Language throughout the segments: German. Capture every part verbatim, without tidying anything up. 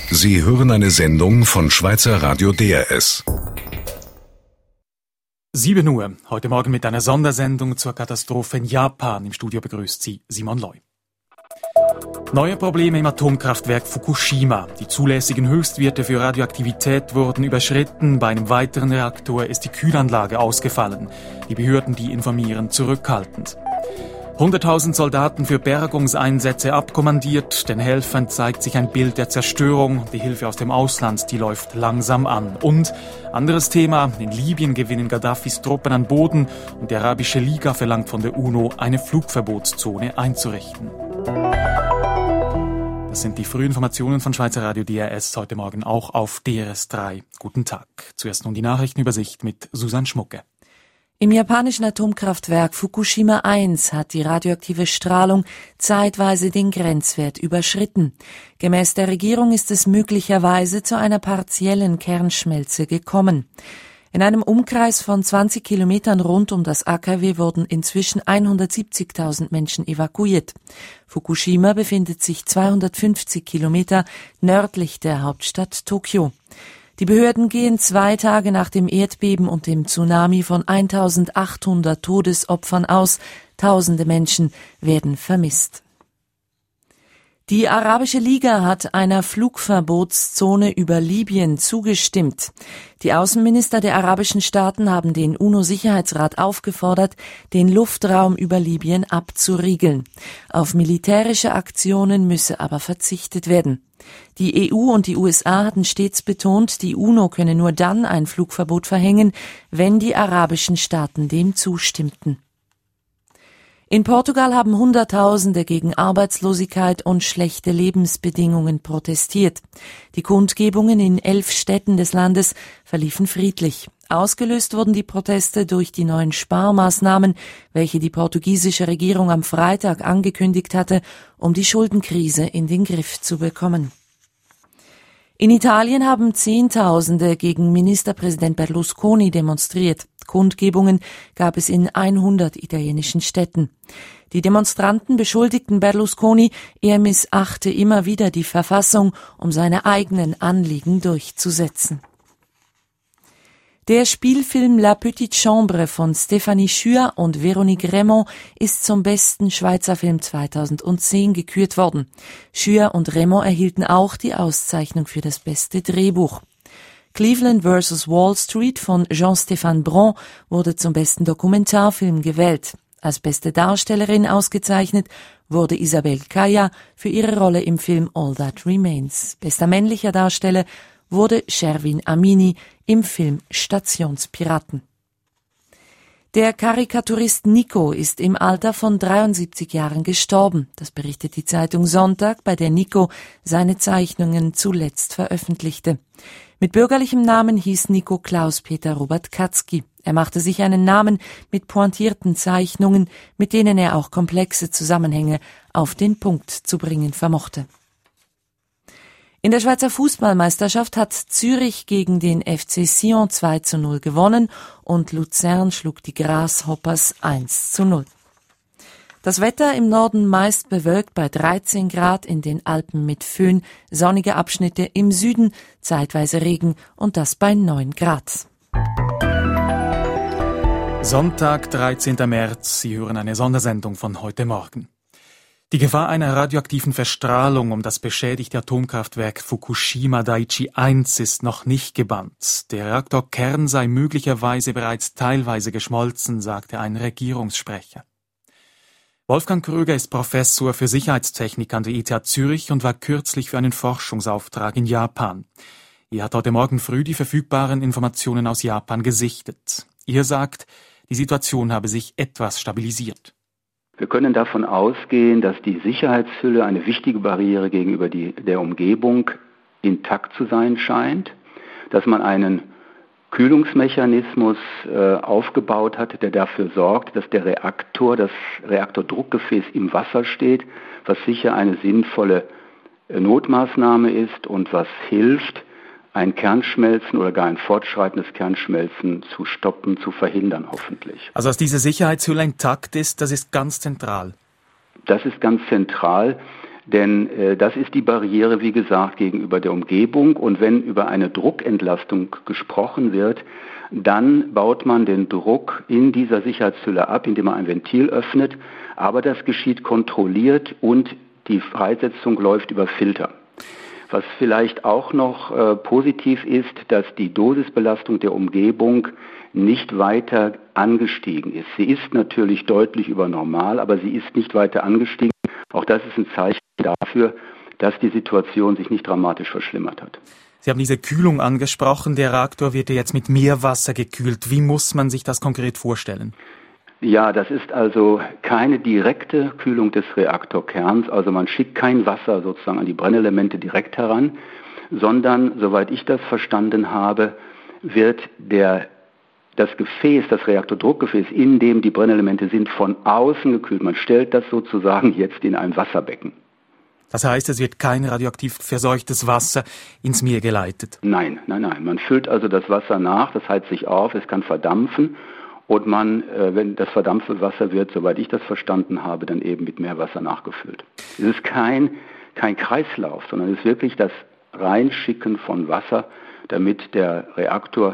Sie hören eine Sendung von Schweizer Radio D R S. sieben Uhr, heute Morgen mit einer Sondersendung zur Katastrophe in Japan. Im Studio begrüßt Sie Simon Loy. Neue Probleme im Atomkraftwerk Fukushima. Die zulässigen Höchstwerte für Radioaktivität wurden überschritten. Bei einem weiteren Reaktor ist die Kühlanlage ausgefallen. Die Behörden, die informieren, zurückhaltend. hunderttausend Soldaten für Bergungseinsätze abkommandiert. Den Helfern zeigt sich ein Bild der Zerstörung. Die Hilfe aus dem Ausland, die läuft langsam an. Und anderes Thema, in Libyen gewinnen Gaddafis Truppen an Boden und die Arabische Liga verlangt von der UNO, eine Flugverbotszone einzurichten. Das sind die Frühinformationen von Schweizer Radio D R S, heute Morgen auch auf D R S drei. Guten Tag. Zuerst nun die Nachrichtenübersicht mit Susanne Schmucke. Im japanischen Atomkraftwerk Fukushima eins hat die radioaktive Strahlung zeitweise den Grenzwert überschritten. Gemäß der Regierung ist es möglicherweise zu einer partiellen Kernschmelze gekommen. In einem Umkreis von zwanzig Kilometern rund um das A K W wurden inzwischen hundertsiebzigtausend Menschen evakuiert. Fukushima befindet sich zweihundertfünfzig Kilometer nördlich der Hauptstadt Tokio. Die Behörden gehen zwei Tage nach dem Erdbeben und dem Tsunami von eintausendachthundert Todesopfern aus. Tausende Menschen werden vermisst. Die Arabische Liga hat einer Flugverbotszone über Libyen zugestimmt. Die Außenminister der arabischen Staaten haben den UNO-Sicherheitsrat aufgefordert, den Luftraum über Libyen abzuriegeln. Auf militärische Aktionen müsse aber verzichtet werden. Die E U und die U S A hatten stets betont, die UNO könne nur dann ein Flugverbot verhängen, wenn die arabischen Staaten dem zustimmten. In Portugal haben Hunderttausende gegen Arbeitslosigkeit und schlechte Lebensbedingungen protestiert. Die Kundgebungen in elf Städten des Landes verliefen friedlich. Ausgelöst wurden die Proteste durch die neuen Sparmaßnahmen, welche die portugiesische Regierung am Freitag angekündigt hatte, um die Schuldenkrise in den Griff zu bekommen. In Italien haben Zehntausende gegen Ministerpräsident Berlusconi demonstriert. Kundgebungen gab es in hundert italienischen Städten. Die Demonstranten beschuldigten Berlusconi, er missachte immer wieder die Verfassung, um seine eigenen Anliegen durchzusetzen. Der Spielfilm La Petite Chambre von Stéphanie Schür und Véronique Raymond ist zum besten Schweizer Film zweitausendzehn gekürt worden. Schür und Raymond erhielten auch die Auszeichnung für das beste Drehbuch. Cleveland versus. Wall Street von Jean-Stéphane Bron wurde zum besten Dokumentarfilm gewählt. Als beste Darstellerin ausgezeichnet wurde Isabelle Kaya für ihre Rolle im Film All That Remains. Bester männlicher Darsteller wurde Sherwin Amini im Film Stationspiraten. Der Karikaturist Nico ist im Alter von dreiundsiebzig Jahren gestorben. Das berichtet die Zeitung Sonntag, bei der Nico seine Zeichnungen zuletzt veröffentlichte. Mit bürgerlichem Namen hieß Nico Klaus-Peter Robert Katzky. Er machte sich einen Namen mit pointierten Zeichnungen, mit denen er auch komplexe Zusammenhänge auf den Punkt zu bringen vermochte. In der Schweizer Fußballmeisterschaft hat Zürich gegen den F C Sion zwei zu null gewonnen und Luzern schlug die Grasshoppers eins zu null. Das Wetter im Norden meist bewölkt bei dreizehn Grad, in den Alpen mit Föhn, sonnige Abschnitte, im Süden zeitweise Regen und das bei neun Grad. Sonntag, dreizehnten März. Sie hören eine Sondersendung von heute Morgen. Die Gefahr einer radioaktiven Verstrahlung um das beschädigte Atomkraftwerk Fukushima Daiichi eins ist noch nicht gebannt. Der Reaktorkern sei möglicherweise bereits teilweise geschmolzen, sagte ein Regierungssprecher. Wolfgang Kröger ist Professor für Sicherheitstechnik an der E T H Zürich und war kürzlich für einen Forschungsauftrag in Japan. Er hat heute Morgen früh die verfügbaren Informationen aus Japan gesichtet. Er sagt, die Situation habe sich etwas stabilisiert. Wir können davon ausgehen, dass die Sicherheitshülle, eine wichtige Barriere gegenüber die, der Umgebung, intakt zu sein scheint, dass man einen Kühlungsmechanismus äh, aufgebaut hat, der dafür sorgt, dass der Reaktor, das Reaktordruckgefäß im Wasser steht, was sicher eine sinnvolle äh, Notmaßnahme ist und was hilft, ein Kernschmelzen oder gar ein fortschreitendes Kernschmelzen zu stoppen, zu verhindern hoffentlich. Also dass diese Sicherheitshülle intakt ist, das ist ganz zentral. Das ist ganz zentral, Denn äh, das ist die Barriere, wie gesagt, gegenüber der Umgebung. Und wenn über eine Druckentlastung gesprochen wird, dann baut man den Druck in dieser Sicherheitshülle ab, indem man ein Ventil öffnet. Aber das geschieht kontrolliert und die Freisetzung läuft über Filter. Was vielleicht auch noch äh, positiv ist, dass die Dosisbelastung der Umgebung nicht weiter angestiegen ist. Sie ist natürlich deutlich über normal, aber sie ist nicht weiter angestiegen. Auch das ist ein Zeichen dafür, dass die Situation sich nicht dramatisch verschlimmert hat. Sie haben diese Kühlung angesprochen. Der Reaktor wird ja jetzt mit Meerwasser gekühlt. Wie muss man sich das konkret vorstellen? Ja, das ist also keine direkte Kühlung des Reaktorkerns. Also man schickt kein Wasser sozusagen an die Brennelemente direkt heran, sondern, soweit ich das verstanden habe, wird der das Gefäß, das Reaktordruckgefäß, in dem die Brennelemente sind, von außen gekühlt. Man stellt das sozusagen jetzt in ein Wasserbecken. Das heißt, es wird kein radioaktiv verseuchtes Wasser ins Meer geleitet? Nein, nein, nein. Man füllt also das Wasser nach, das heizt sich auf, es kann verdampfen und man, äh, wenn das verdampfte Wasser wird, soweit ich das verstanden habe, dann eben mit Meerwasser nachgefüllt. Es ist kein, kein Kreislauf, sondern es ist wirklich das Reinschicken von Wasser, damit der Reaktor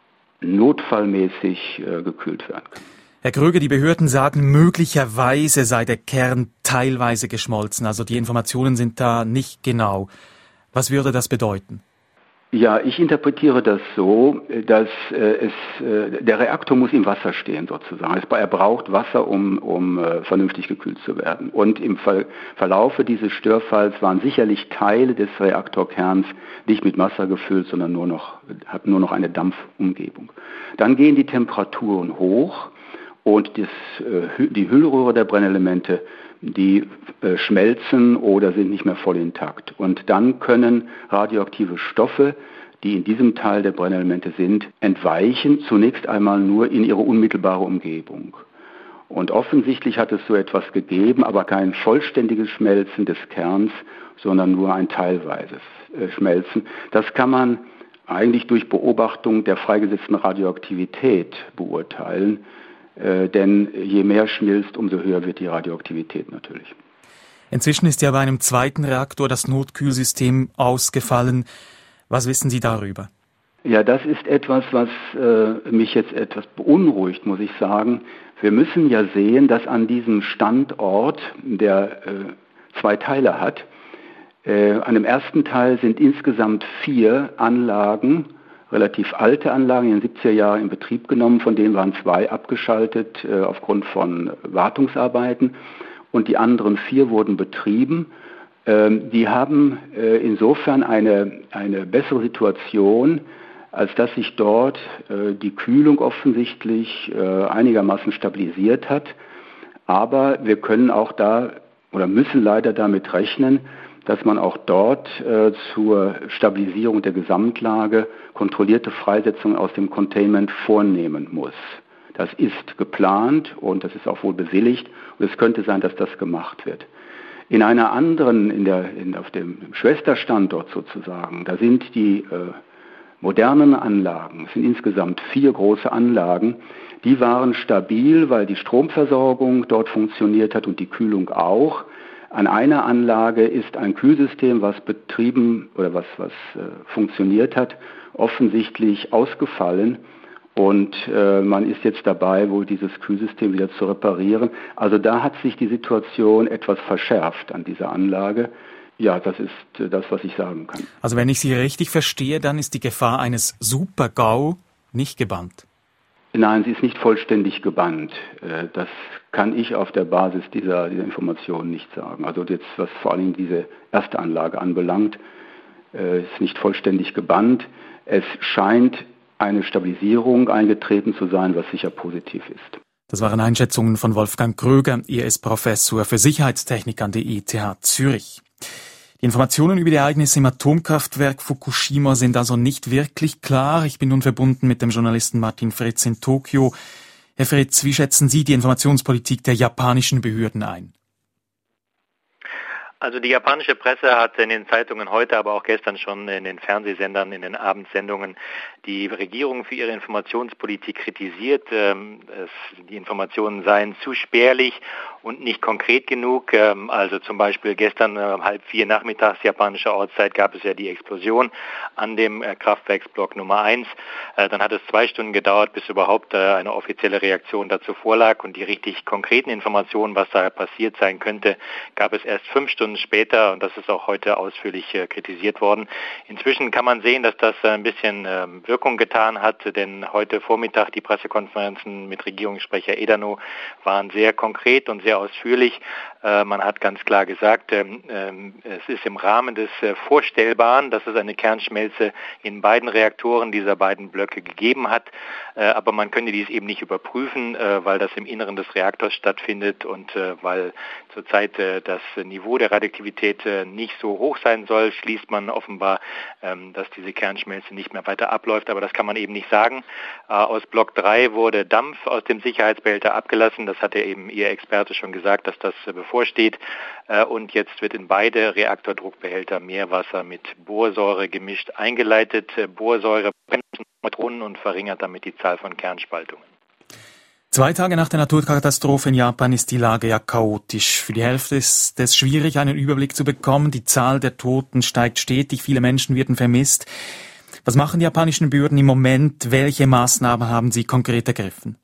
notfallmäßig äh, gekühlt werden kann. Herr Kröger, die Behörden sagen, möglicherweise sei der Kern teilweise geschmolzen. Also die Informationen sind da nicht genau. Was würde das bedeuten? Ja, ich interpretiere das so, dass äh, es, äh, der Reaktor muss im Wasser stehen sozusagen. Es, er braucht Wasser, um, um äh, vernünftig gekühlt zu werden. Und im Ver- Verlaufe dieses Störfalls waren sicherlich Teile des Reaktorkerns nicht mit Wasser gefüllt, sondern nur noch, hatten nur noch eine Dampfumgebung. Dann gehen die Temperaturen hoch und das, äh, die Hüllröhre der Brennelemente, die äh, schmelzen oder sind nicht mehr voll intakt. Und dann können radioaktive Stoffe, die in diesem Teil der Brennelemente sind, entweichen, zunächst einmal nur in ihre unmittelbare Umgebung. Und offensichtlich hat es so etwas gegeben, aber kein vollständiges Schmelzen des Kerns, sondern nur ein teilweises äh, Schmelzen. Das kann man eigentlich durch Beobachtung der freigesetzten Radioaktivität beurteilen. Äh, denn je mehr schmilzt, umso höher wird die Radioaktivität natürlich. Inzwischen ist ja bei einem zweiten Reaktor das Notkühlsystem ausgefallen. Was wissen Sie darüber? Ja, das ist etwas, was äh, mich jetzt etwas beunruhigt, muss ich sagen. Wir müssen ja sehen, dass an diesem Standort, der äh, zwei Teile hat, äh, an dem ersten Teil sind insgesamt vier Anlagen, relativ alte Anlagen, in den siebziger Jahren in Betrieb genommen, von denen waren zwei abgeschaltet äh, aufgrund von Wartungsarbeiten und die anderen vier wurden betrieben. Ähm, die haben äh, insofern eine, eine bessere Situation, als dass sich dort äh, die Kühlung offensichtlich äh, einigermaßen stabilisiert hat. Aber wir können auch da oder müssen leider damit rechnen, dass man auch dort äh, zur Stabilisierung der Gesamtlage kontrollierte Freisetzungen aus dem Containment vornehmen muss. Das ist geplant und das ist auch wohl bewilligt und es könnte sein, dass das gemacht wird. In einer anderen, in der, in, auf dem Schwesterstandort sozusagen, da sind die äh, modernen Anlagen, es sind insgesamt vier große Anlagen, die waren stabil, weil die Stromversorgung dort funktioniert hat und die Kühlung auch. An einer Anlage ist ein Kühlsystem, was betrieben oder was, was äh, funktioniert hat, offensichtlich ausgefallen und äh, man ist jetzt dabei, wohl dieses Kühlsystem wieder zu reparieren. Also da hat sich die Situation etwas verschärft an dieser Anlage. Ja, das ist äh, das, was ich sagen kann. Also wenn ich Sie richtig verstehe, dann ist die Gefahr eines Super-GAU nicht gebannt. Nein, sie ist nicht vollständig gebannt. Das kann ich auf der Basis dieser, dieser Informationen nicht sagen. Also jetzt, was vor allem diese erste Anlage anbelangt, ist nicht vollständig gebannt. Es scheint eine Stabilisierung eingetreten zu sein, was sicher positiv ist. Das waren Einschätzungen von Wolfgang Kröger. Er ist Professor für Sicherheitstechnik an der E T H Zürich. Die Informationen über die Ereignisse im Atomkraftwerk Fukushima sind also nicht wirklich klar. Ich bin nun verbunden mit dem Journalisten Martin Fritz in Tokio. Herr Fritz, wie schätzen Sie die Informationspolitik der japanischen Behörden ein? Also die japanische Presse hat in den Zeitungen heute, aber auch gestern schon in den Fernsehsendern, in den Abendsendungen die Regierung für ihre Informationspolitik kritisiert. Die Informationen seien zu spärlich und nicht konkret genug. Also zum Beispiel gestern um halb vier nachmittags japanischer Ortszeit gab es ja die Explosion an dem Kraftwerksblock Nummer eins. Dann hat es zwei Stunden gedauert, bis überhaupt eine offizielle Reaktion dazu vorlag, und die richtig konkreten Informationen, was da passiert sein könnte, gab es erst fünf Stunden später, und das ist auch heute ausführlich äh, kritisiert worden. Inzwischen kann man sehen, dass das äh, ein bisschen äh, Wirkung getan hat, denn heute Vormittag die Pressekonferenzen mit Regierungssprecher Edano waren sehr konkret und sehr ausführlich. Äh, man hat ganz klar gesagt, äh, äh, es ist im Rahmen des äh, Vorstellbaren, dass es eine Kernschmelze in beiden Reaktoren dieser beiden Blöcke gegeben hat, äh, aber man könne dies eben nicht überprüfen, äh, weil das im Inneren des Reaktors stattfindet und äh, weil zurzeit äh, das Niveau der Radioaktivität äh, nicht so hoch sein soll, schließt man offenbar, ähm, dass diese Kernschmelze nicht mehr weiter abläuft, aber das kann man eben nicht sagen. Äh, aus Block drei wurde Dampf aus dem Sicherheitsbehälter abgelassen, das hat ja eben Ihr Experte schon gesagt, dass das äh, bevorsteht, äh, und jetzt wird in beide Reaktordruckbehälter Meerwasser mit Borsäure gemischt eingeleitet. Äh, Borsäure brennt Neutronen und verringert damit die Zahl von Kernspaltungen. Zwei Tage nach der Naturkatastrophe in Japan ist die Lage ja chaotisch. Für die Hälfte ist es schwierig, einen Überblick zu bekommen. Die Zahl der Toten steigt stetig, viele Menschen werden vermisst. Was machen die japanischen Behörden im Moment? Welche Maßnahmen haben sie konkret ergriffen?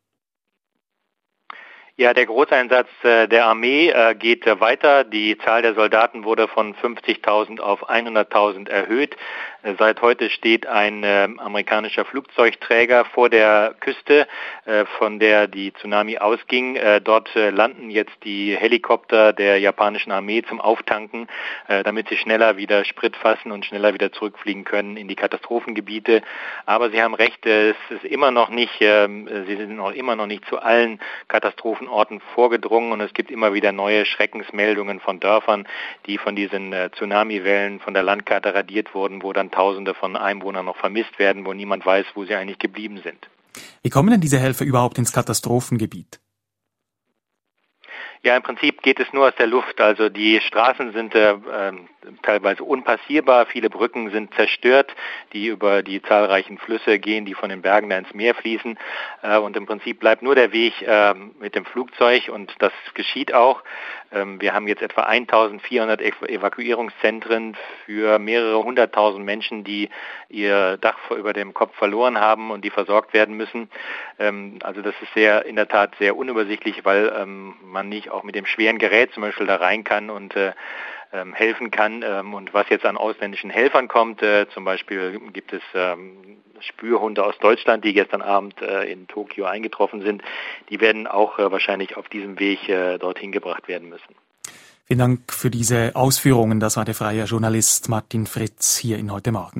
Ja, der Großeinsatz äh, der Armee äh, geht äh, weiter. Die Zahl der Soldaten wurde von fünfzigtausend auf hunderttausend erhöht. Äh, seit heute steht ein äh, amerikanischer Flugzeugträger vor der Küste, äh, von der die Tsunami ausging. Äh, dort äh, landen jetzt die Helikopter der japanischen Armee zum Auftanken, äh, damit sie schneller wieder Sprit fassen und schneller wieder zurückfliegen können in die Katastrophengebiete. Aber Sie haben recht, äh, es ist immer noch nicht, äh, sie sind noch immer noch nicht zu allen Katastrophen Orten vorgedrungen, und es gibt immer wieder neue Schreckensmeldungen von Dörfern, die von diesen äh, Tsunamiwellen von der Landkarte radiert wurden, wo dann Tausende von Einwohnern noch vermisst werden, wo niemand weiß, wo sie eigentlich geblieben sind. Wie kommen denn diese Helfer überhaupt ins Katastrophengebiet? Ja, im Prinzip geht es nur aus der Luft. Also die Straßen sind äh, teilweise unpassierbar, viele Brücken sind zerstört, die über die zahlreichen Flüsse gehen, die von den Bergen da ins Meer fließen. Äh, und im Prinzip bleibt nur der Weg äh, mit dem Flugzeug, und das geschieht auch. Ähm, wir haben jetzt etwa eintausendvierhundert Ev- Evakuierungszentren für mehrere hunderttausend Menschen, die ihr Dach über dem Kopf verloren haben und die versorgt werden müssen. Ähm, also das ist sehr, in der Tat sehr unübersichtlich, weil ähm, man nicht auch mit dem schweren Gerät zum Beispiel da rein kann und äh, ähm, helfen kann. Ähm, und was jetzt an ausländischen Helfern kommt, äh, zum Beispiel gibt es ähm, Spürhunde aus Deutschland, die gestern Abend äh, in Tokio eingetroffen sind. Die werden auch äh, wahrscheinlich auf diesem Weg äh, dorthin gebracht werden müssen. Vielen Dank für diese Ausführungen. Das war der freie Journalist Martin Fritz hier in Heute Morgen.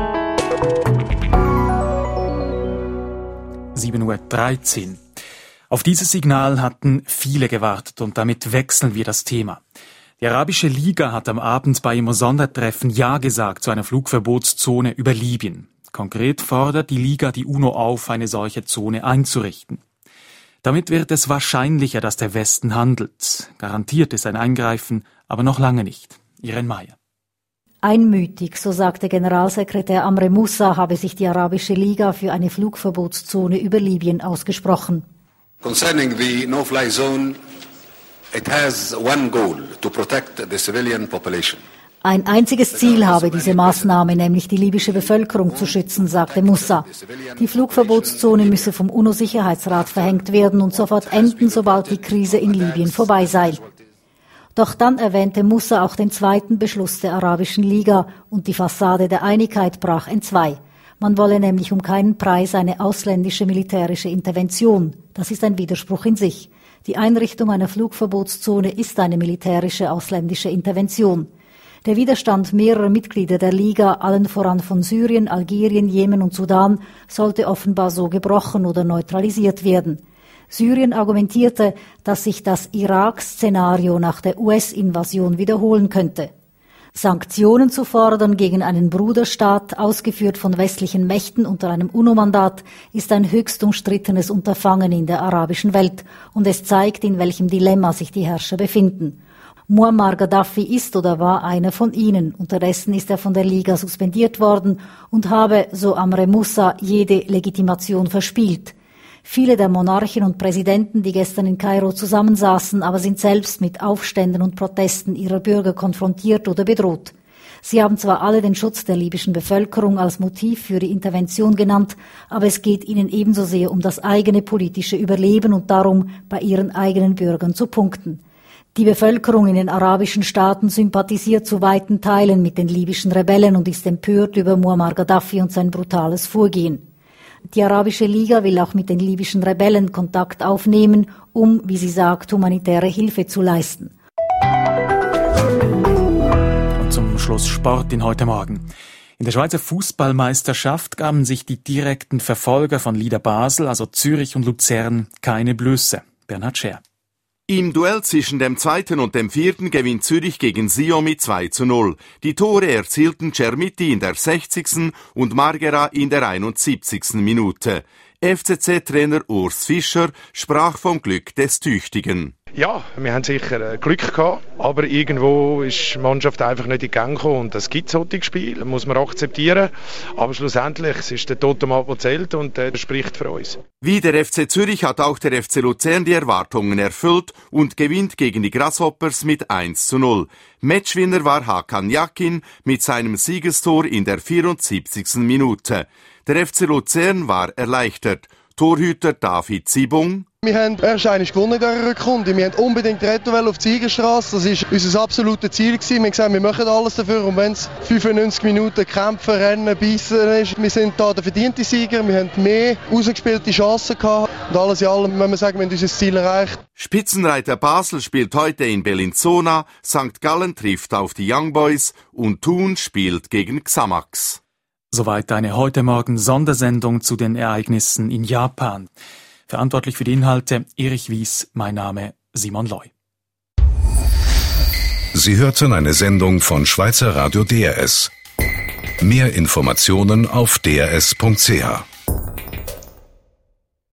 sieben Uhr dreizehn. Auf dieses Signal hatten viele gewartet, und damit wechseln wir das Thema. Die Arabische Liga hat am Abend bei ihrem Sondertreffen Ja gesagt zu einer Flugverbotszone über Libyen. Konkret fordert die Liga die UNO auf, eine solche Zone einzurichten. Damit wird es wahrscheinlicher, dass der Westen handelt. Garantiert ist ein Eingreifen, aber noch lange nicht. Irene Meyer. Einmütig, so sagte Generalsekretär Amr Moussa, habe sich die Arabische Liga für eine Flugverbotszone über Libyen ausgesprochen. Concerning the no-fly zone, it has one goal, to protect the civilian population. Ein einziges Ziel habe diese Maßnahme, nämlich die libysche Bevölkerung zu schützen, sagte Moussa. Die Flugverbotszone müsse vom UNO-Sicherheitsrat verhängt werden und sofort enden, sobald die Krise in Libyen vorbei sei. Doch dann erwähnte Moussa auch den zweiten Beschluss der Arabischen Liga, und die Fassade der Einigkeit brach entzwei. Man wolle nämlich um keinen Preis eine ausländische militärische Intervention. Das ist ein Widerspruch in sich. Die Einrichtung einer Flugverbotszone ist eine militärische ausländische Intervention. Der Widerstand mehrerer Mitglieder der Liga, allen voran von Syrien, Algerien, Jemen und Sudan, sollte offenbar so gebrochen oder neutralisiert werden. Syrien argumentierte, dass sich das Irak-Szenario nach der U S-Invasion wiederholen könnte. Sanktionen zu fordern gegen einen Bruderstaat, ausgeführt von westlichen Mächten unter einem UNO-Mandat, ist ein höchst umstrittenes Unterfangen in der arabischen Welt, und es zeigt, in welchem Dilemma sich die Herrscher befinden. Muammar Gaddafi ist oder war einer von ihnen. Unterdessen ist er von der Liga suspendiert worden und habe, so Amr Moussa, jede Legitimation verspielt. Viele der Monarchen und Präsidenten, die gestern in Kairo zusammensaßen, aber sind selbst mit Aufständen und Protesten ihrer Bürger konfrontiert oder bedroht. Sie haben zwar alle den Schutz der libyschen Bevölkerung als Motiv für die Intervention genannt, aber es geht ihnen ebenso sehr um das eigene politische Überleben und darum, bei ihren eigenen Bürgern zu punkten. Die Bevölkerung in den arabischen Staaten sympathisiert zu weiten Teilen mit den libyschen Rebellen und ist empört über Muammar Gaddafi und sein brutales Vorgehen. Die Arabische Liga will auch mit den libyschen Rebellen Kontakt aufnehmen, um, wie sie sagt, humanitäre Hilfe zu leisten. Und zum Schluss Sport in heute Morgen. In der Schweizer Fußballmeisterschaft gaben sich die direkten Verfolger von Lider Basel, also Zürich und Luzern, keine Blöße. Bernhard Scher. Im Duell zwischen dem zweiten und dem vierten gewinnt Zürich gegen Sion mit zwei zu null. Die Tore erzielten Cermiti in der sechzigsten und Margera in der einundsiebzigsten Minute. F C C-Trainer Urs Fischer sprach vom Glück des Tüchtigen. Ja, wir haben sicher Glück gehabt, aber irgendwo ist die Mannschaft einfach nicht in Gang gekommen. Und es gibt solche Spiele, muss man akzeptieren. Aber schlussendlich es ist der Totemat, der zählt und der spricht für uns. Wie der F C Zürich hat auch der F C Luzern die Erwartungen erfüllt und gewinnt gegen die Grasshoppers mit eins zu null. Matchwinner war Hakan Yakin mit seinem Siegestor in der vierundsiebzigsten Minute. Der F C Luzern war erleichtert. Torhüter David Zibung. Wir haben erst einmal gewonnen in dieser Rückrunde. Wir haben unbedingt retten auf die Siegerstraße. Das war unser absolutes Ziel. Wir haben gesagt, wir machen alles dafür. Und wenn es fünfundneunzig Minuten kämpfen, rennen, beißen ist, wir sind da der verdiente Sieger. Wir haben mehr ausgespielte Chancen gehabt. Und alles in allem, wenn wir sagen, wir haben unser Ziel erreicht. Spitzenreiter Basel spielt heute in Bellinzona. Sankt Gallen trifft auf die Young Boys und Thun spielt gegen Xamax. Soweit eine heute Morgen Sondersendung zu den Ereignissen in Japan. Verantwortlich für die Inhalte Erich Wies, mein Name Simon Loy. Sie hörten eine Sendung von Schweizer Radio D R S. Mehr Informationen auf d r s punkt c h.